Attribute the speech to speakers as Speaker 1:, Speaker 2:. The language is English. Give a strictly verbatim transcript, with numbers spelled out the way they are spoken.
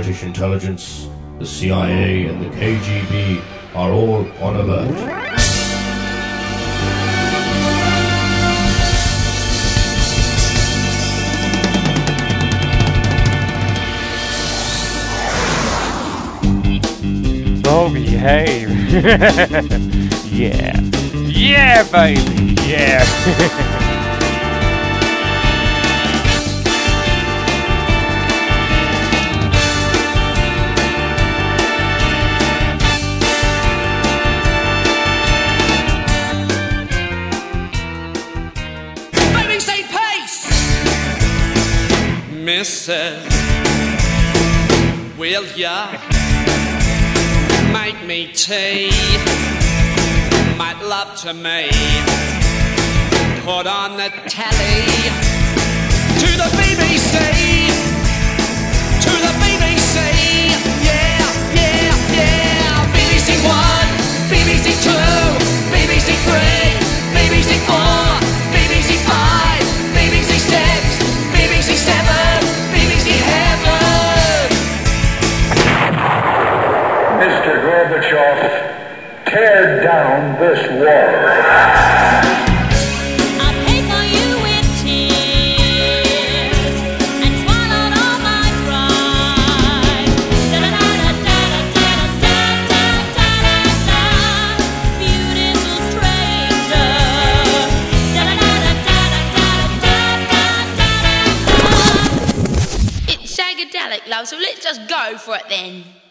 Speaker 1: British intelligence, the C I A and the K G B are all on alert.
Speaker 2: Oh, behave. Yeah. Yeah, baby. Yeah.
Speaker 3: Baby, say peace! Missus, will ya make me tea? Might love to me. Put on the telly to the B B C, to the B B C. Yeah, yeah, yeah. B B C One, B B C Two, B B C Three, B B C Four, B B C Five, B B C Six, B B C Seven, B B C Heaven.
Speaker 4: Mister Gorbachev, tear down this wall.
Speaker 5: I paid for you with tears and swallowed all my pride. Da da da da da da da da da. Beautiful stranger. Da da da da da da da da. It's Shagadelic, love, so let's just go for it then.